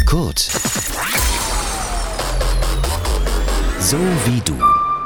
Kurt. So wie du.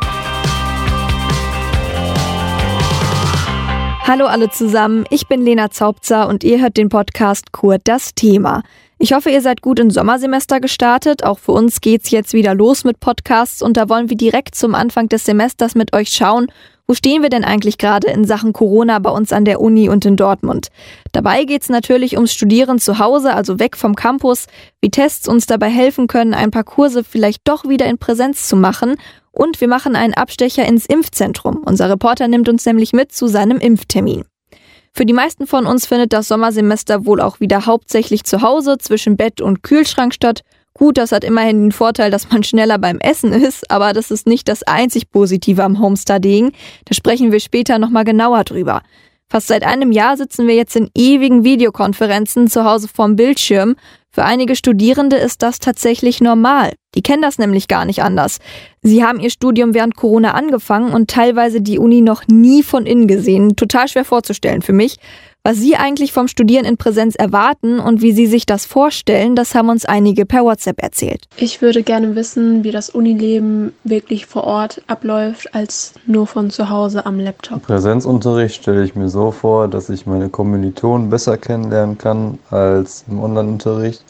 Hallo alle zusammen, ich bin Lena Zaubzer und ihr hört den Podcast Kurt das Thema. Ich hoffe, ihr seid gut ins Sommersemester gestartet. Auch für uns geht's jetzt wieder los mit Podcasts und da wollen wir direkt zum Anfang des Semesters mit euch schauen, wo stehen wir denn eigentlich gerade in Sachen Corona bei uns an der Uni und in Dortmund. Dabei geht's natürlich ums Studieren zu Hause, also weg vom Campus, wie Tests uns dabei helfen können, ein paar Kurse vielleicht doch wieder in Präsenz zu machen. Und wir machen einen Abstecher ins Impfzentrum. Unser Reporter nimmt uns nämlich mit zu seinem Impftermin. Für die meisten von uns findet das Sommersemester wohl auch wieder hauptsächlich zu Hause zwischen Bett und Kühlschrank statt. Gut, das hat immerhin den Vorteil, dass man schneller beim Essen ist, aber das ist nicht das einzig Positive am Homestudying. Da sprechen wir später nochmal genauer drüber. Fast seit einem Jahr sitzen wir jetzt in ewigen Videokonferenzen zu Hause vorm Bildschirm. Für einige Studierende ist das tatsächlich normal. Die kennen das nämlich gar nicht anders. Sie haben ihr Studium während Corona angefangen und teilweise die Uni noch nie von innen gesehen. Total schwer vorzustellen für mich. Was Sie eigentlich vom Studieren in Präsenz erwarten und wie Sie sich das vorstellen, das haben uns einige per WhatsApp erzählt. Ich würde gerne wissen, wie das Unileben wirklich vor Ort abläuft, als nur von zu Hause am Laptop. Präsenzunterricht stelle ich mir so vor, dass ich meine Kommilitonen besser kennenlernen kann als im Online-Unterricht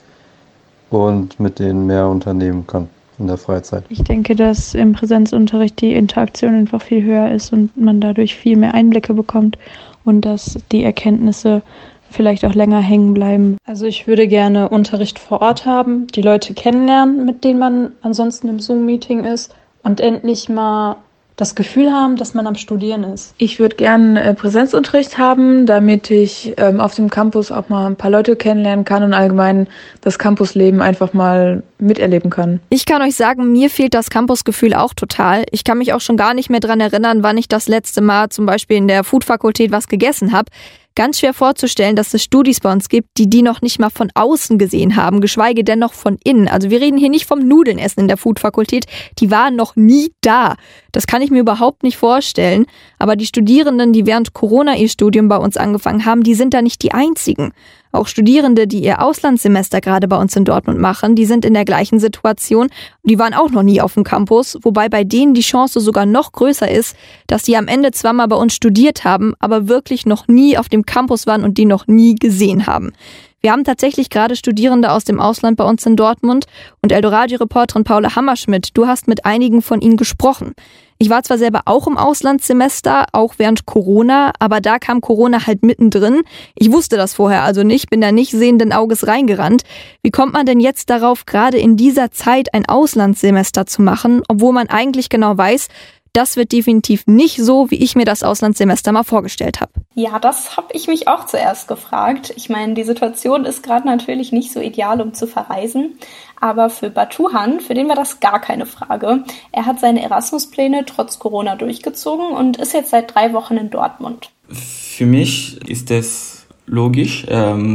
und mit denen mehr unternehmen kann in der Freizeit. Ich denke, dass im Präsenzunterricht die Interaktion einfach viel höher ist und man dadurch viel mehr Einblicke bekommt und dass die Erkenntnisse vielleicht auch länger hängen bleiben. Also ich würde gerne Unterricht vor Ort haben, die Leute kennenlernen, mit denen man ansonsten im Zoom-Meeting ist und endlich mal das Gefühl haben, dass man am Studieren ist. Ich würde gerne Präsenzunterricht haben, damit ich auf dem Campus auch mal ein paar Leute kennenlernen kann und allgemein das Campusleben einfach mal miterleben kann. Ich kann euch sagen, mir fehlt das Campusgefühl auch total. Ich kann mich auch schon gar nicht mehr dran erinnern, wann ich das letzte Mal zum Beispiel in der Food-Fakultät was gegessen habe. Ganz schwer vorzustellen, dass es Studis bei uns gibt, die noch nicht mal von außen gesehen haben, geschweige denn noch von innen. Also wir reden hier nicht vom Nudelnessen in der Food-Fakultät, die waren noch nie da. Das kann ich mir überhaupt nicht vorstellen. Aber die Studierenden, die während Corona ihr Studium bei uns angefangen haben, die sind da nicht die einzigen. Auch Studierende, die ihr Auslandssemester gerade bei uns in Dortmund machen, die sind in der gleichen Situation. Die waren auch noch nie auf dem Campus, wobei bei denen die Chance sogar noch größer ist, dass die am Ende zwar mal bei uns studiert haben, aber wirklich noch nie auf dem Campus waren und die noch nie gesehen haben. Wir haben tatsächlich gerade Studierende aus dem Ausland bei uns in Dortmund und Eldoradio-Reporterin Paula Hammerschmidt, du hast mit einigen von ihnen gesprochen. Ich war zwar selber auch im Auslandssemester, auch während Corona, aber da kam Corona halt mittendrin. Ich wusste das vorher also nicht, bin da nicht sehenden Auges reingerannt. Wie kommt man denn jetzt darauf, gerade in dieser Zeit ein Auslandssemester zu machen, obwohl man eigentlich genau weiß, das wird definitiv nicht so, wie ich mir das Auslandssemester mal vorgestellt habe. Ja, das habe ich mich auch zuerst gefragt. Ich meine, die Situation ist gerade natürlich nicht so ideal, um zu verreisen. Aber für Batuhan, für den war das gar keine Frage. Er hat seine Erasmus-Pläne trotz Corona durchgezogen und ist jetzt seit 3 Wochen in Dortmund. Für mich ist es logisch.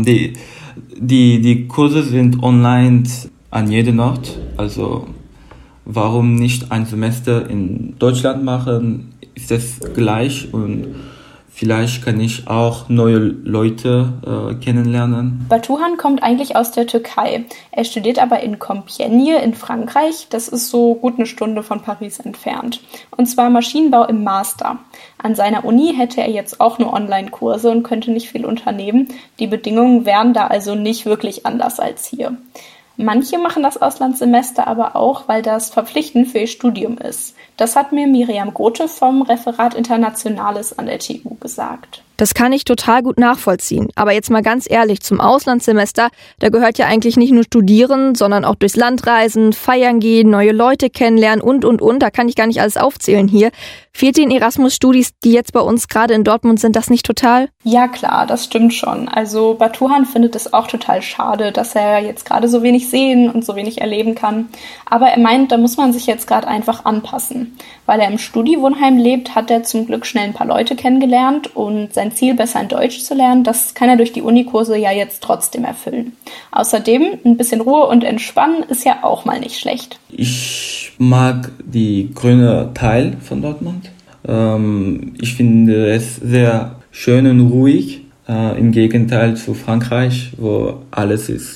Die Kurse sind online an jedem Ort. Also warum nicht ein Semester in Deutschland machen? Ist es gleich und vielleicht kann ich auch neue Leute kennenlernen. Batuhan kommt eigentlich aus der Türkei. Er studiert aber in Compiègne in Frankreich. Das ist so gut eine Stunde von Paris entfernt. Und zwar Maschinenbau im Master. An seiner Uni hätte er jetzt auch nur Online-Kurse und könnte nicht viel unternehmen. Die Bedingungen wären da also nicht wirklich anders als hier. Manche machen das Auslandssemester aber auch, weil das verpflichtend für ihr Studium ist. Das hat mir Miriam Grote vom Referat Internationales an der TU gesagt. Das kann ich total gut nachvollziehen. Aber jetzt mal ganz ehrlich, zum Auslandssemester, da gehört ja eigentlich nicht nur Studieren, sondern auch durchs Land reisen, feiern gehen, neue Leute kennenlernen und. Da kann ich gar nicht alles aufzählen hier. Fehlt den Erasmus-Studis, die jetzt bei uns gerade in Dortmund sind, das nicht total? Ja klar, das stimmt schon. Also Batuhan findet es auch total schade, dass er jetzt gerade so wenig sehen und so wenig erleben kann. Aber er meint, da muss man sich jetzt gerade einfach anpassen. Weil er im Studi-Wohnheim lebt, hat er zum Glück schnell ein paar Leute kennengelernt und sein Ziel, besser in Deutsch zu lernen, das kann er durch die Unikurse ja jetzt trotzdem erfüllen. Außerdem, ein bisschen Ruhe und Entspannen ist ja auch mal nicht schlecht. Ich mag die grüne Teil von Dortmund. Ich finde es sehr schön und ruhig, im Gegenteil zu Frankreich, wo alles ist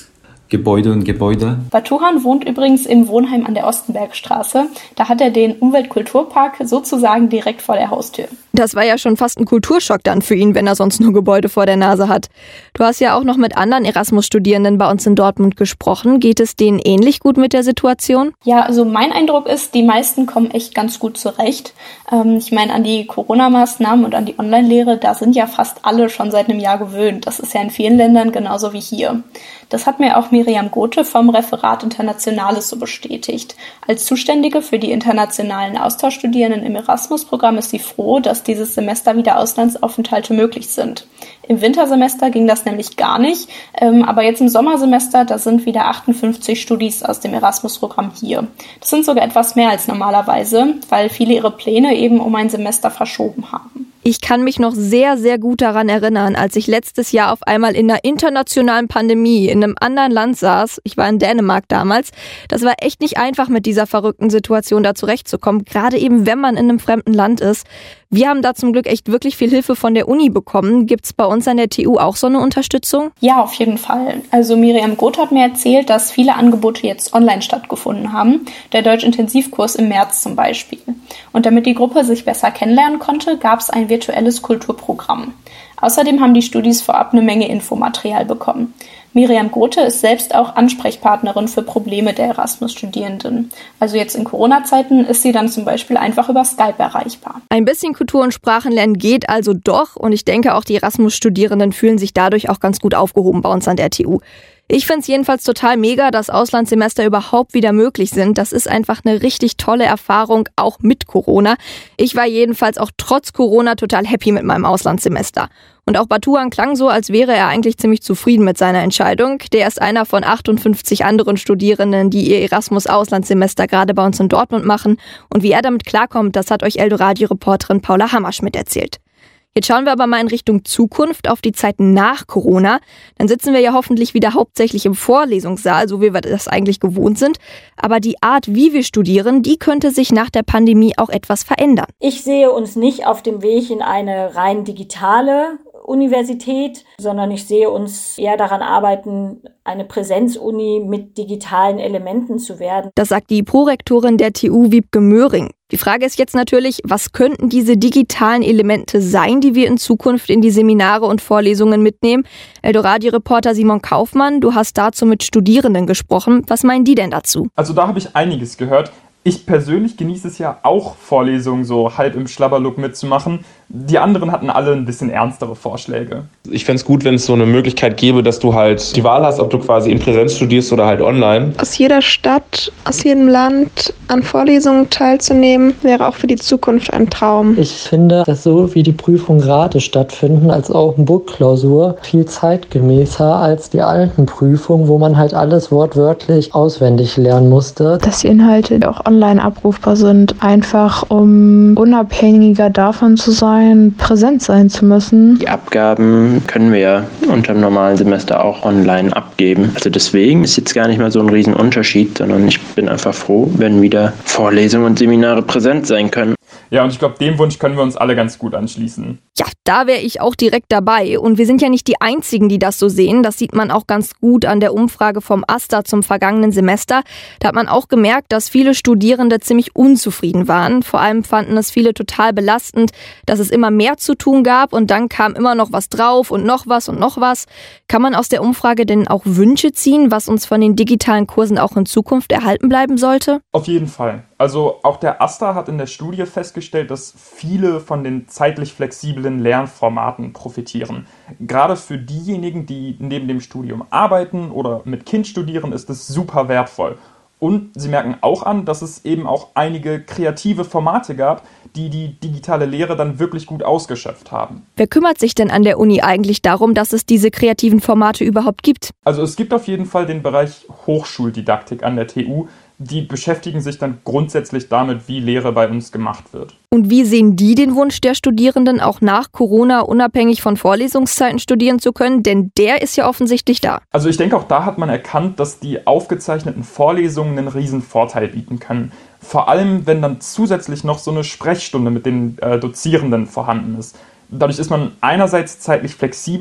Gebäude und Gebäude. Batuhan wohnt übrigens im Wohnheim an der Ostenbergstraße. Da hat er den Umweltkulturpark sozusagen direkt vor der Haustür. Das war ja schon fast ein Kulturschock dann für ihn, wenn er sonst nur Gebäude vor der Nase hat. Du hast ja auch noch mit anderen Erasmus-Studierenden bei uns in Dortmund gesprochen. Geht es denen ähnlich gut mit der Situation? Ja, also mein Eindruck ist, die meisten kommen echt ganz gut zurecht. Ich meine, an die Corona-Maßnahmen und an die Online-Lehre, da sind ja fast alle schon seit einem Jahr gewöhnt. Das ist ja in vielen Ländern genauso wie hier. Das hat mir auch Miriam Gothe vom Referat Internationales so bestätigt. Als Zuständige für die internationalen Austauschstudierenden im Erasmus-Programm ist sie froh, dass dieses Semester wieder Auslandsaufenthalte möglich sind. Im Wintersemester ging das nämlich gar nicht, aber jetzt im Sommersemester, da sind wieder 58 Studis aus dem Erasmus-Programm hier. Das sind sogar etwas mehr als normalerweise, weil viele ihre Pläne eben um ein Semester verschoben haben. Ich kann mich noch sehr, sehr gut daran erinnern, als ich letztes Jahr auf einmal in einer internationalen Pandemie in einem anderen Land saß. Ich war in Dänemark damals. Das war echt nicht einfach, mit dieser verrückten Situation da zurechtzukommen, gerade eben, wenn man in einem fremden Land ist. Wir haben da zum Glück echt wirklich viel Hilfe von der Uni bekommen. Gibt's bei uns an der TU auch so eine Unterstützung? Ja, auf jeden Fall. Also Miriam Gothe hat mir erzählt, dass viele Angebote jetzt online stattgefunden haben. Der Deutsch-Intensivkurs im März zum Beispiel. Und damit die Gruppe sich besser kennenlernen konnte, gab es ein virtuelles Kulturprogramm. Außerdem haben die Studis vorab eine Menge Infomaterial bekommen. Miriam Gothe ist selbst auch Ansprechpartnerin für Probleme der Erasmus-Studierenden. Also jetzt in Corona-Zeiten ist sie dann zum Beispiel einfach über Skype erreichbar. Ein bisschen Kultur- und Sprachenlernen geht also doch und ich denke auch die Erasmus-Studierenden fühlen sich dadurch auch ganz gut aufgehoben bei uns an der TU. Ich finde es jedenfalls total mega, dass Auslandssemester überhaupt wieder möglich sind. Das ist einfach eine richtig tolle Erfahrung, auch mit Corona. Ich war jedenfalls auch trotz Corona total happy mit meinem Auslandssemester. Und auch Batuhan klang so, als wäre er eigentlich ziemlich zufrieden mit seiner Entscheidung. Der ist einer von 58 anderen Studierenden, die ihr Erasmus-Auslandssemester gerade bei uns in Dortmund machen. Und wie er damit klarkommt, das hat euch Eldoradio-Reporterin Paula Hammerschmidt erzählt. Jetzt schauen wir aber mal in Richtung Zukunft, auf die Zeit nach Corona. Dann sitzen wir ja hoffentlich wieder hauptsächlich im Vorlesungssaal, so wie wir das eigentlich gewohnt sind. Aber die Art, wie wir studieren, die könnte sich nach der Pandemie auch etwas verändern. Ich sehe uns nicht auf dem Weg in eine rein digitale Universität, sondern ich sehe uns eher daran arbeiten, eine Präsenzuni mit digitalen Elementen zu werden. Das sagt die Prorektorin der TU Wiebke Möhring. Die Frage ist jetzt natürlich, was könnten diese digitalen Elemente sein, die wir in Zukunft in die Seminare und Vorlesungen mitnehmen? Eldoradio-Reporter Simon Kaufmann, du hast dazu mit Studierenden gesprochen. Was meinen die denn dazu? Also da habe ich einiges gehört. Ich persönlich genieße es ja auch, Vorlesungen so halb im Schlabberlook mitzumachen. Die anderen hatten alle ein bisschen ernstere Vorschläge. Ich fände es gut, wenn es so eine Möglichkeit gäbe, dass du halt die Wahl hast, ob du quasi in Präsenz studierst oder halt online. Aus jeder Stadt, aus jedem Land an Vorlesungen teilzunehmen, wäre auch für die Zukunft ein Traum. Ich finde, dass so wie die Prüfungen gerade stattfinden, als auch eine Book-Klausur, viel zeitgemäßer als die alten Prüfungen, wo man halt alles wortwörtlich auswendig lernen musste. Dass die Inhalte auch online abrufbar sind, einfach um unabhängiger davon zu sein, präsent sein zu müssen. Die Abgaben können wir ja unter dem normalen Semester auch online abgeben. Also deswegen ist jetzt gar nicht mal so ein Riesenunterschied, sondern ich bin einfach froh, wenn wieder Vorlesungen und Seminare präsent sein können. Ja, und ich glaube, dem Wunsch können wir uns alle ganz gut anschließen. Ja, da wäre ich auch direkt dabei. Und wir sind ja nicht die Einzigen, die das so sehen. Das sieht man auch ganz gut an der Umfrage vom AStA zum vergangenen Semester. Da hat man auch gemerkt, dass viele Studierende ziemlich unzufrieden waren. Vor allem fanden es viele total belastend, dass es immer mehr zu tun gab und dann kam immer noch was drauf und noch was und noch was. Kann man aus der Umfrage denn auch Wünsche ziehen, was uns von den digitalen Kursen auch in Zukunft erhalten bleiben sollte? Auf jeden Fall. Also auch der AStA hat in der Studie festgestellt, dass viele von den zeitlich flexiblen Lernformaten profitieren. Gerade für diejenigen, die neben dem Studium arbeiten oder mit Kind studieren, ist es super wertvoll. Und sie merken auch an, dass es eben auch einige kreative Formate gab, die die digitale Lehre dann wirklich gut ausgeschöpft haben. Wer kümmert sich denn an der Uni eigentlich darum, dass es diese kreativen Formate überhaupt gibt? Also es gibt auf jeden Fall den Bereich Hochschuldidaktik an der TU. Die beschäftigen sich dann grundsätzlich damit, wie Lehre bei uns gemacht wird. Und wie sehen die den Wunsch der Studierenden, auch nach Corona unabhängig von Vorlesungszeiten studieren zu können? Denn der ist ja offensichtlich da. Also ich denke, auch da hat man erkannt, dass die aufgezeichneten Vorlesungen einen riesen Vorteil bieten können. Vor allem, wenn dann zusätzlich noch so eine Sprechstunde mit den Dozierenden vorhanden ist. Dadurch ist man einerseits zeitlich flexibel,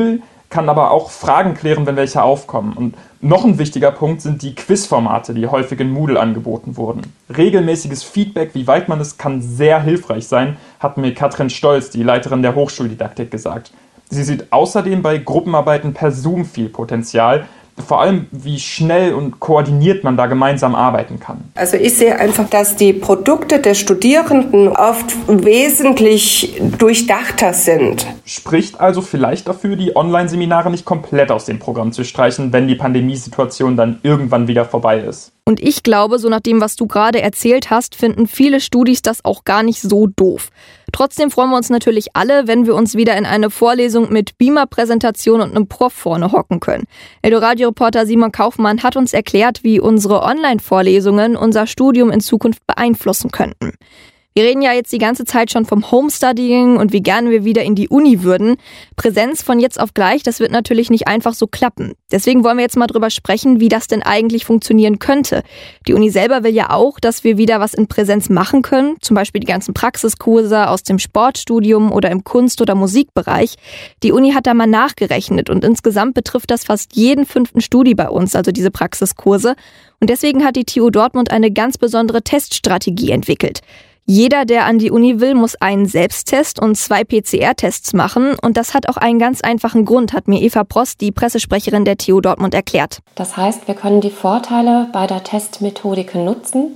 kann aber auch Fragen klären, wenn welche aufkommen. Und noch ein wichtiger Punkt sind die Quizformate, die häufig in Moodle angeboten wurden. Regelmäßiges Feedback, wie weit man ist, kann sehr hilfreich sein, hat mir Katrin Stolz, die Leiterin der Hochschuldidaktik, gesagt. Sie sieht außerdem bei Gruppenarbeiten per Zoom viel Potenzial, vor allem wie schnell und koordiniert man da gemeinsam arbeiten kann. Also ich sehe einfach, dass die Produkte der Studierenden oft wesentlich durchdachter sind. Spricht also vielleicht dafür, die Online-Seminare nicht komplett aus dem Programm zu streichen, wenn die Pandemiesituation dann irgendwann wieder vorbei ist. Und ich glaube, so nach dem, was du gerade erzählt hast, finden viele Studis das auch gar nicht so doof. Trotzdem freuen wir uns natürlich alle, wenn wir uns wieder in eine Vorlesung mit Beamer-Präsentation und einem Prof vorne hocken können. Eldoradio-Reporter Simon Kaufmann hat uns erklärt, wie unsere Online-Vorlesungen unser Studium in Zukunft beeinflussen könnten. Wir reden ja jetzt die ganze Zeit schon vom Homestudying und wie gerne wir wieder in die Uni würden. Präsenz von jetzt auf gleich, das wird natürlich nicht einfach so klappen. Deswegen wollen wir jetzt mal drüber sprechen, wie das denn eigentlich funktionieren könnte. Die Uni selber will ja auch, dass wir wieder was in Präsenz machen können, zum Beispiel die ganzen Praxiskurse aus dem Sportstudium oder im Kunst- oder Musikbereich. Die Uni hat da mal nachgerechnet und insgesamt betrifft das fast jeden 5. Studi bei uns, also diese Praxiskurse. Und deswegen hat die TU Dortmund eine ganz besondere Teststrategie entwickelt. Jeder, der an die Uni will, muss einen Selbsttest und 2 PCR-Tests machen. Und das hat auch einen ganz einfachen Grund, hat mir Eva Prost, die Pressesprecherin der TU Dortmund, erklärt. Das heißt, wir können die Vorteile bei der Testmethodik nutzen.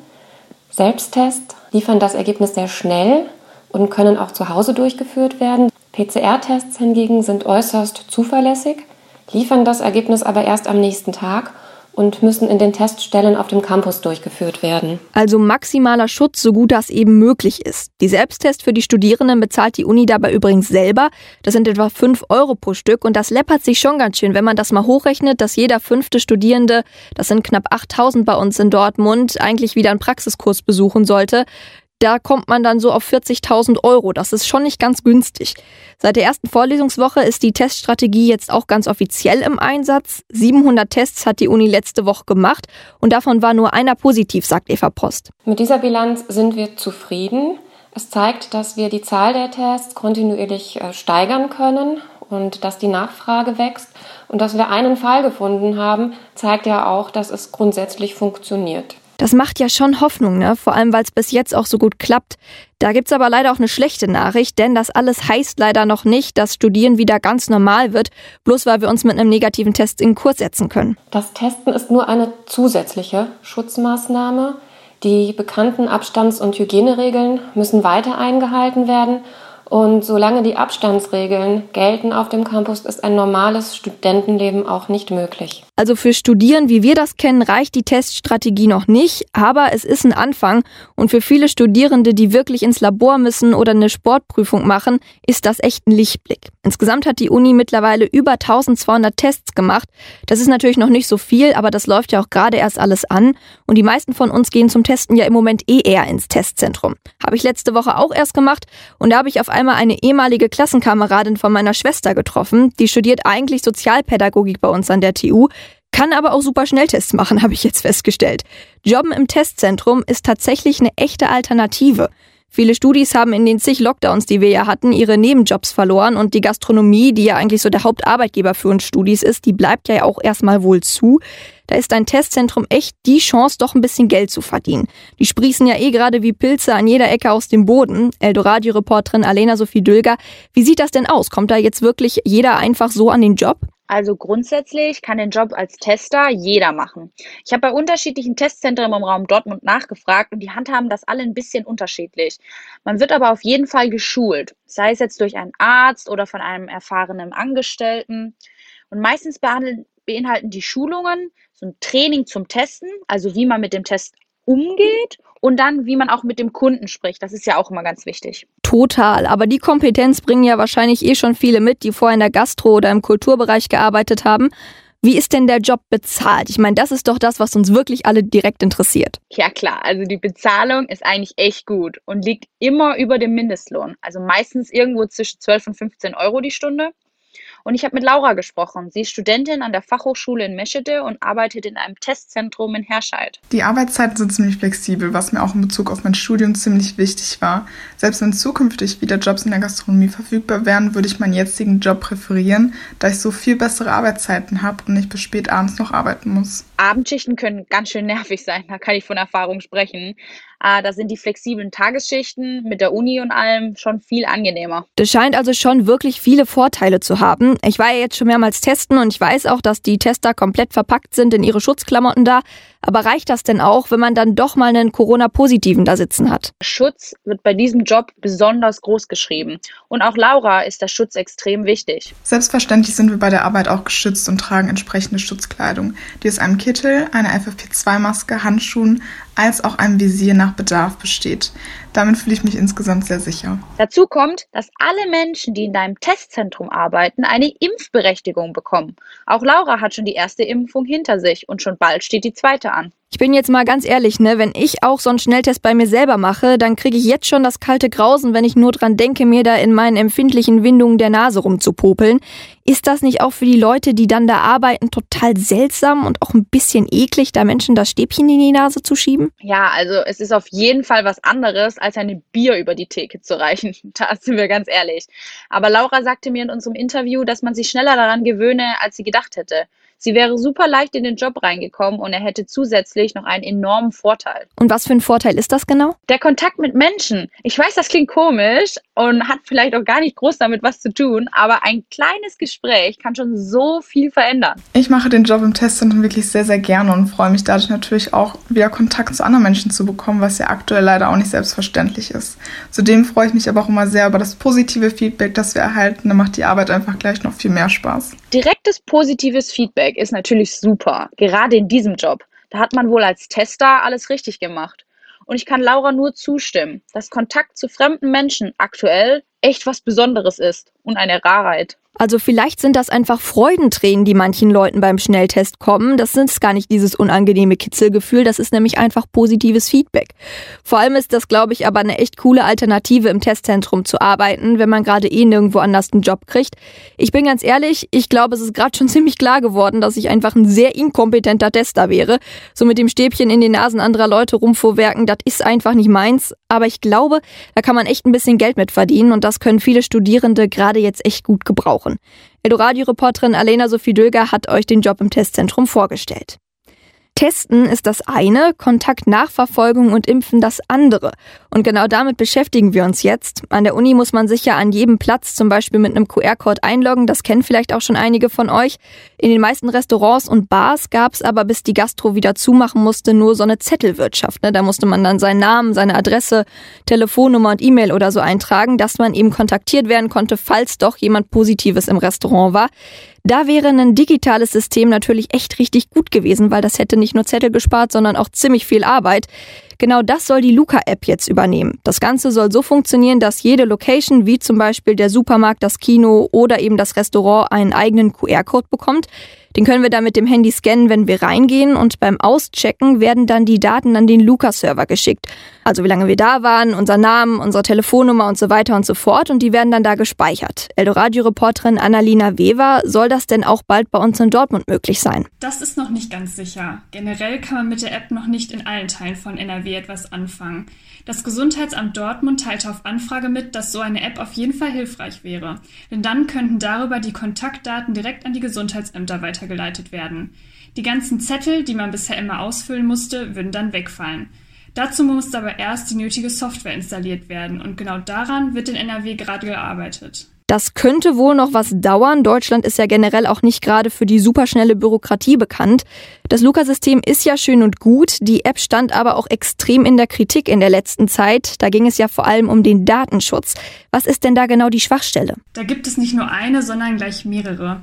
Selbsttest liefern das Ergebnis sehr schnell und können auch zu Hause durchgeführt werden. PCR-Tests hingegen sind äußerst zuverlässig, liefern das Ergebnis aber erst am nächsten Tag und müssen in den Teststellen auf dem Campus durchgeführt werden. Also maximaler Schutz, so gut das eben möglich ist. Die Selbsttests für die Studierenden bezahlt die Uni dabei übrigens selber. Das sind etwa 5 € pro Stück und das läppert sich schon ganz schön, wenn man das mal hochrechnet, dass jeder 5. Studierende, das sind knapp 8.000 bei uns in Dortmund, eigentlich wieder einen Praxiskurs besuchen sollte. Da kommt man dann so auf 40.000 €. Das ist schon nicht ganz günstig. Seit der ersten Vorlesungswoche ist die Teststrategie jetzt auch ganz offiziell im Einsatz. 700 Tests hat die Uni letzte Woche gemacht und davon war nur einer positiv, sagt Eva Prost. Mit dieser Bilanz sind wir zufrieden. Es zeigt, dass wir die Zahl der Tests kontinuierlich steigern können und dass die Nachfrage wächst. Und dass wir einen Fall gefunden haben, zeigt ja auch, dass es grundsätzlich funktioniert. Das macht ja schon Hoffnung, ne? Vor allem, weil es bis jetzt auch so gut klappt. Da gibt's aber leider auch eine schlechte Nachricht, denn das alles heißt leider noch nicht, dass Studieren wieder ganz normal wird, bloß weil wir uns mit einem negativen Test in den Kurs setzen können. Das Testen ist nur eine zusätzliche Schutzmaßnahme. Die bekannten Abstands- und Hygieneregeln müssen weiter eingehalten werden. Und solange die Abstandsregeln gelten auf dem Campus, ist ein normales Studentenleben auch nicht möglich. Also für Studieren, wie wir das kennen, reicht die Teststrategie noch nicht, aber es ist ein Anfang. Und für viele Studierende, die wirklich ins Labor müssen oder eine Sportprüfung machen, ist das echt ein Lichtblick. Insgesamt hat die Uni mittlerweile über 1200 Tests gemacht. Das ist natürlich noch nicht so viel, aber das läuft ja auch gerade erst alles an. Und die meisten von uns gehen zum Testen ja im Moment eher ins Testzentrum. Habe ich letzte Woche auch erst gemacht und da habe ich auf einmal eine ehemalige Klassenkameradin von meiner Schwester getroffen. Die studiert eigentlich Sozialpädagogik bei uns an der TU, kann aber auch super Schnelltests machen, habe ich jetzt festgestellt. Jobben im Testzentrum ist tatsächlich eine echte Alternative. Viele Studis haben in den zig Lockdowns, die wir ja hatten, ihre Nebenjobs verloren und die Gastronomie, die ja eigentlich so der Hauptarbeitgeber für uns Studis ist, die bleibt ja auch erstmal wohl zu. Da ist ein Testzentrum echt die Chance, doch ein bisschen Geld zu verdienen. Die sprießen ja gerade wie Pilze an jeder Ecke aus dem Boden. Eldoradio-Reporterin Alena Sophie Dülger, wie sieht das denn aus? Kommt da jetzt wirklich jeder einfach so an den Job? Also grundsätzlich kann den Job als Tester jeder machen. Ich habe bei unterschiedlichen Testzentren im Raum Dortmund nachgefragt und die handhaben das alle ein bisschen unterschiedlich. Man wird aber auf jeden Fall geschult, sei es jetzt durch einen Arzt oder von einem erfahrenen Angestellten. Und meistens beinhalten die Schulungen so ein Training zum Testen, also wie man mit dem Test umgeht und dann, wie man auch mit dem Kunden spricht. Das ist ja auch immer ganz wichtig. Total, aber die Kompetenz bringen ja wahrscheinlich schon viele mit, die vorher in der Gastro oder im Kulturbereich gearbeitet haben. Wie ist denn der Job bezahlt? Ich meine, das ist doch das, was uns wirklich alle direkt interessiert. Ja klar, also die Bezahlung ist eigentlich echt gut und liegt immer über dem Mindestlohn. Also meistens irgendwo zwischen 12 und 15 € die Stunde. Und ich habe mit Laura gesprochen. Sie ist Studentin an der Fachhochschule in Meschede und arbeitet in einem Testzentrum in Herscheid. Die Arbeitszeiten sind ziemlich flexibel, was mir auch in Bezug auf mein Studium ziemlich wichtig war. Selbst wenn zukünftig wieder Jobs in der Gastronomie verfügbar wären, würde ich meinen jetzigen Job präferieren, da ich so viel bessere Arbeitszeiten habe und nicht bis spät abends noch arbeiten muss. Abendschichten können ganz schön nervig sein, da kann ich von Erfahrung sprechen. Da sind die flexiblen Tagesschichten mit der Uni und allem schon viel angenehmer. Das scheint also schon wirklich viele Vorteile zu haben. Ich war ja jetzt schon mehrmals testen und ich weiß auch, dass die Tester komplett verpackt sind in ihre Schutzklamotten da. Aber reicht das denn auch, wenn man dann doch mal einen Corona-Positiven da sitzen hat? Schutz wird bei diesem Job besonders groß geschrieben. Und auch Laura ist der Schutz extrem wichtig. Selbstverständlich sind wir bei der Arbeit auch geschützt und tragen entsprechende Schutzkleidung, die aus einem Kittel, einer FFP2-Maske, Handschuhen als auch einem Visier nach Bedarf besteht. Damit fühle ich mich insgesamt sehr sicher. Dazu kommt, dass alle Menschen, die in deinem Testzentrum arbeiten, eine Impfberechtigung bekommen. Auch Laura hat schon die erste Impfung hinter sich und schon bald steht die zweite an. Ich bin jetzt mal ganz ehrlich, wenn ich auch so einen Schnelltest bei mir selber mache, dann kriege ich jetzt schon das kalte Grausen, wenn ich nur dran denke, mir da in meinen empfindlichen Windungen der Nase rumzupopeln. Ist das nicht auch für die Leute, die dann da arbeiten, total seltsam und auch ein bisschen eklig, da Menschen das Stäbchen in die Nase zu schieben? Ja, also es ist auf jeden Fall was anderes, als ein Bier über die Theke zu reichen. Da sind wir ganz ehrlich. Aber Laura sagte mir in unserem Interview, dass man sich schneller daran gewöhne, als sie gedacht hätte. Sie wäre super leicht in den Job reingekommen und er hätte zusätzlich noch einen enormen Vorteil. Und was für ein Vorteil ist das genau? Der Kontakt mit Menschen. Ich weiß, das klingt komisch und hat vielleicht auch gar nicht groß damit was zu tun, aber ein kleines Gespräch kann schon so viel verändern. Ich mache den Job im Testzentrum wirklich sehr, sehr gerne und freue mich dadurch natürlich auch, wieder Kontakt zu anderen Menschen zu bekommen, was ja aktuell leider auch nicht selbstverständlich ist. Zudem freue ich mich aber auch immer sehr über das positive Feedback, das wir erhalten. Dann macht die Arbeit einfach gleich noch viel mehr Spaß. Direktes positives Feedback ist natürlich super, gerade in diesem Job. Da hat man wohl als Tester alles richtig gemacht. Und ich kann Laura nur zustimmen, dass Kontakt zu fremden Menschen aktuell echt was Besonderes ist und eine Rarheit. Also vielleicht sind das einfach Freudentränen, die manchen Leuten beim Schnelltest kommen. Das ist gar nicht dieses unangenehme Kitzelgefühl, das ist nämlich einfach positives Feedback. Vor allem ist das, glaube ich, aber eine echt coole Alternative, im Testzentrum zu arbeiten, wenn man gerade nirgendwo anders einen Job kriegt. Ich bin ganz ehrlich, ich glaube, es ist gerade schon ziemlich klar geworden, dass ich einfach ein sehr inkompetenter Tester wäre. So mit dem Stäbchen in den Nasen anderer Leute rumvorwerken, das ist einfach nicht meins. Aber ich glaube, da kann man echt ein bisschen Geld mit verdienen und das können viele Studierende gerade jetzt echt gut gebrauchen. Eldoradio-Reporterin Alena Sophie Dölger hat euch den Job im Testzentrum vorgestellt. Testen ist das eine, Kontaktnachverfolgung und Impfen das andere. Und genau damit beschäftigen wir uns jetzt. An der Uni muss man sich ja an jedem Platz zum Beispiel mit einem QR-Code einloggen. Das kennen vielleicht auch schon einige von euch. In den meisten Restaurants und Bars gab es aber, bis die Gastro wieder zumachen musste, nur so eine Zettelwirtschaft. Da musste man dann seinen Namen, seine Adresse, Telefonnummer und E-Mail oder so eintragen, dass man eben kontaktiert werden konnte, falls doch jemand Positives im Restaurant war. Da wäre ein digitales System natürlich echt richtig gut gewesen, weil das hätte nicht nur Zettel gespart, sondern auch ziemlich viel Arbeit. Genau das soll die Luca-App jetzt übernehmen. Das Ganze soll so funktionieren, dass jede Location, wie zum Beispiel der Supermarkt, das Kino oder eben das Restaurant, einen eigenen QR-Code bekommt. Den können wir dann mit dem Handy scannen, wenn wir reingehen, und beim Auschecken werden dann die Daten an den Luca-Server geschickt. Also wie lange wir da waren, unser Namen, unsere Telefonnummer und so weiter und so fort, und die werden dann da gespeichert. Eldoradio-Reporterin Annalena Weber, soll das denn auch bald bei uns in Dortmund möglich sein? Das ist noch nicht ganz sicher. Generell kann man mit der App noch nicht in allen Teilen von NRW etwas anfangen. Das Gesundheitsamt Dortmund teilte auf Anfrage mit, dass so eine App auf jeden Fall hilfreich wäre. Denn dann könnten darüber die Kontaktdaten direkt an die Gesundheitsämter weitergeleitet werden. Die ganzen Zettel, die man bisher immer ausfüllen musste, würden dann wegfallen. Dazu musste aber erst die nötige Software installiert werden und genau daran wird in NRW gerade gearbeitet. Das könnte wohl noch was dauern. Deutschland ist ja generell auch nicht gerade für die superschnelle Bürokratie bekannt. Das Luca-System ist ja schön und gut, die App stand aber auch extrem in der Kritik in der letzten Zeit. Da ging es ja vor allem um den Datenschutz. Was ist denn da genau die Schwachstelle? Da gibt es nicht nur eine, sondern gleich mehrere.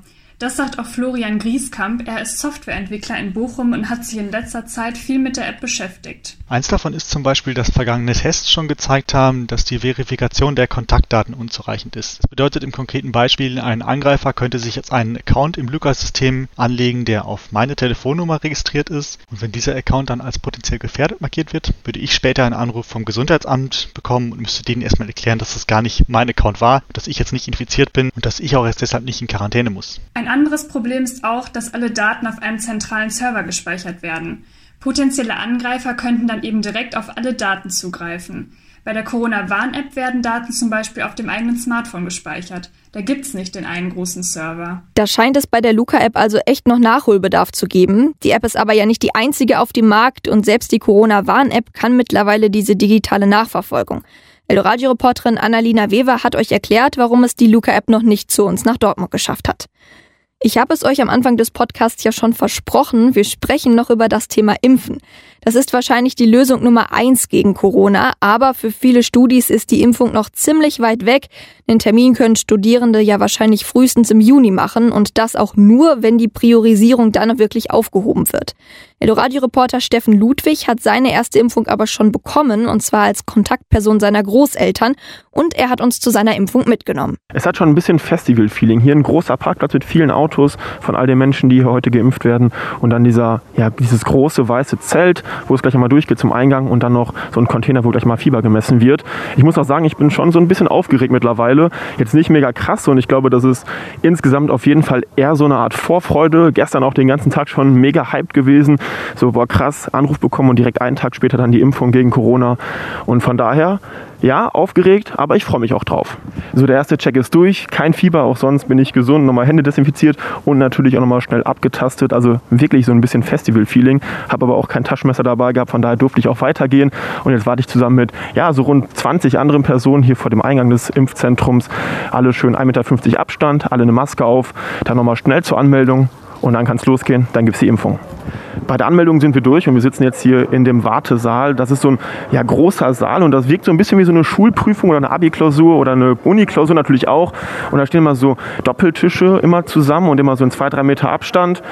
Das sagt auch Florian Grieskamp. Er ist Softwareentwickler in Bochum und hat sich in letzter Zeit viel mit der App beschäftigt. Eins davon ist zum Beispiel, dass vergangene Tests schon gezeigt haben, dass die Verifikation der Kontaktdaten unzureichend ist. Das bedeutet im konkreten Beispiel, ein Angreifer könnte sich jetzt einen Account im Luca-System anlegen, der auf meine Telefonnummer registriert ist. Und wenn dieser Account dann als potenziell gefährdet markiert wird, würde ich später einen Anruf vom Gesundheitsamt bekommen und müsste denen erstmal erklären, dass das gar nicht mein Account war, dass ich jetzt nicht infiziert bin und dass ich auch erst deshalb nicht in Quarantäne muss. Ein anderes Problem ist auch, dass alle Daten auf einem zentralen Server gespeichert werden. Potenzielle Angreifer könnten dann eben direkt auf alle Daten zugreifen. Bei der Corona-Warn-App werden Daten zum Beispiel auf dem eigenen Smartphone gespeichert. Da gibt's nicht den einen großen Server. Da scheint es bei der Luca-App also echt noch Nachholbedarf zu geben. Die App ist aber ja nicht die einzige auf dem Markt und selbst die Corona-Warn-App kann mittlerweile diese digitale Nachverfolgung. Eldoradio-Reporterin Annalina Weber hat euch erklärt, warum es die Luca-App noch nicht zu uns nach Dortmund geschafft hat. Ich habe es euch am Anfang des Podcasts ja schon versprochen, wir sprechen noch über das Thema Impfen. Das ist wahrscheinlich die Lösung Nummer 1 gegen Corona, aber für viele Studis ist die Impfung noch ziemlich weit weg. Den Termin können Studierende ja wahrscheinlich frühestens im Juni machen und das auch nur, wenn die Priorisierung dann wirklich aufgehoben wird. Eldoradio-Reporter Steffen Ludwig hat seine erste Impfung aber schon bekommen, und zwar als Kontaktperson seiner Großeltern, und er hat uns zu seiner Impfung mitgenommen. Es hat schon ein bisschen Festival-Feeling. Hier ein großer Parkplatz mit vielen Autos von all den Menschen, die hier heute geimpft werden, und dann dieses große weiße Zelt, wo es gleich einmal durchgeht zum Eingang, und dann noch so ein Container, wo gleich mal Fieber gemessen wird. Ich muss auch sagen, ich bin schon so ein bisschen aufgeregt mittlerweile. Jetzt nicht mega krass, und ich glaube, das ist insgesamt auf jeden Fall eher so eine Art Vorfreude. Gestern auch den ganzen Tag schon mega hyped gewesen. So, boah, krass, Anruf bekommen und direkt einen Tag später dann die Impfung gegen Corona. Und von daher, ja, aufgeregt, aber ich freue mich auch drauf. So, der erste Check ist durch, kein Fieber, auch sonst bin ich gesund, nochmal Hände desinfiziert und natürlich auch nochmal schnell abgetastet. Also wirklich so ein bisschen Festival-Feeling. Habe aber auch kein Taschenmesser dabei gehabt, von daher durfte ich auch weitergehen. Und jetzt warte ich zusammen mit, so rund 20 anderen Personen hier vor dem Eingang des Impfzentrums. Alle schön 1,50 Meter Abstand, alle eine Maske auf. Dann nochmal schnell zur Anmeldung und dann kann es losgehen, dann gibt es die Impfung. Bei der Anmeldung sind wir durch und wir sitzen jetzt hier in dem Wartesaal. Das ist so ein großer Saal und das wirkt so ein bisschen wie so eine Schulprüfung oder eine Abi-Klausur oder eine Uni-Klausur natürlich auch. Und da stehen immer so Doppeltische immer zusammen und immer so in 2-3 Meter Abstand,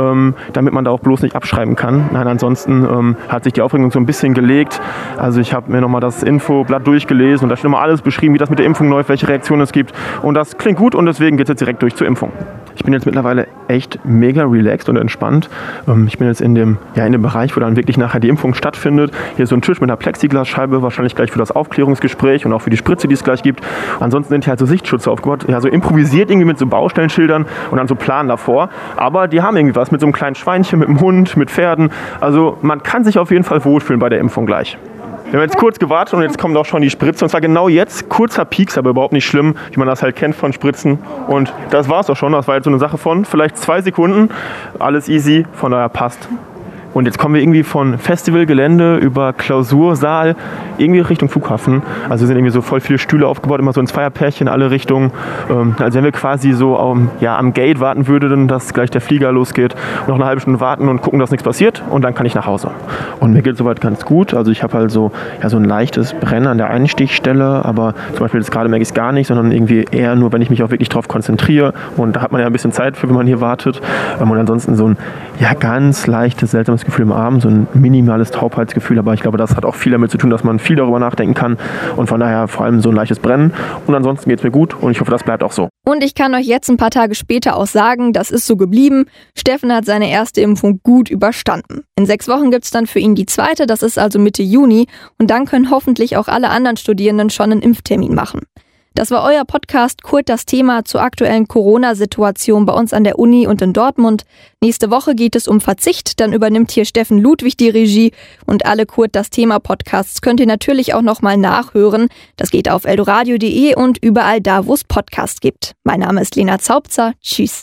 damit man da auch bloß nicht abschreiben kann. Nein, ansonsten hat sich die Aufregung so ein bisschen gelegt. Also ich habe mir nochmal das Infoblatt durchgelesen und da steht immer alles beschrieben, wie das mit der Impfung läuft, welche Reaktionen es gibt. Und das klingt gut und deswegen geht es jetzt direkt durch zur Impfung. Ich bin jetzt mittlerweile echt mega relaxed und entspannt. Ich bin jetzt in dem Bereich, wo dann wirklich nachher die Impfung stattfindet. Hier ist so ein Tisch mit einer Plexiglasscheibe, wahrscheinlich gleich für das Aufklärungsgespräch und auch für die Spritze, die es gleich gibt. Ansonsten sind hier halt so Sichtschutze aufgebaut, so improvisiert irgendwie mit so Baustellenschildern und dann so Plan davor. Aber die haben irgendwie was mit so einem kleinen Schweinchen, mit einem Hund, mit Pferden. Also man kann sich auf jeden Fall wohlfühlen bei der Impfung gleich. Wir haben jetzt kurz gewartet und jetzt kommt auch schon die Spritze. Und zwar genau jetzt, kurzer Pieks, aber überhaupt nicht schlimm, wie man das halt kennt von Spritzen. Und das war's auch schon. Das war jetzt so eine Sache von vielleicht 2 Sekunden. Alles easy, von daher passt. Und jetzt kommen wir irgendwie von Festivalgelände über Klausursaal irgendwie Richtung Flughafen. Also sind irgendwie so voll viele Stühle aufgebaut, immer so ein Zweierpärchen in alle Richtungen. Also wenn wir quasi so am Gate warten würden, dass gleich der Flieger losgeht, noch eine halbe Stunde warten und gucken, dass nichts passiert und dann kann ich nach Hause. Und mir geht es soweit ganz gut. Also ich habe halt so ein leichtes Brennen an der Einstichstelle, aber zum Beispiel jetzt gerade merke ich es gar nicht, sondern irgendwie eher nur, wenn ich mich auch wirklich drauf konzentriere. Und da hat man ja ein bisschen Zeit für, wenn man hier wartet. Und ansonsten so ein ganz leichtes, seltsames Gefühl im Arm, so ein minimales Taubheitsgefühl, aber ich glaube, das hat auch viel damit zu tun, dass man viel darüber nachdenken kann und von daher vor allem so ein leichtes Brennen. Und ansonsten geht es mir gut und ich hoffe, das bleibt auch so. Und ich kann euch jetzt ein paar Tage später auch sagen, das ist so geblieben. Steffen hat seine erste Impfung gut überstanden. In 6 Wochen gibt es dann für ihn die zweite, das ist also Mitte Juni, und dann können hoffentlich auch alle anderen Studierenden schon einen Impftermin machen. Das war euer Podcast Kurt das Thema zur aktuellen Corona-Situation bei uns an der Uni und in Dortmund. Nächste Woche geht es um Verzicht, dann übernimmt hier Steffen Ludwig die Regie und alle Kurt das Thema Podcasts könnt ihr natürlich auch nochmal nachhören. Das geht auf eldoradio.de und überall da, wo es Podcasts gibt. Mein Name ist Lena Zaubzer. Tschüss.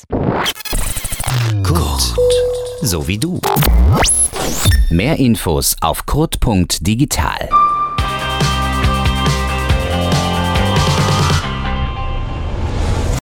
Kurt, so wie du. Mehr Infos auf kurt.digital.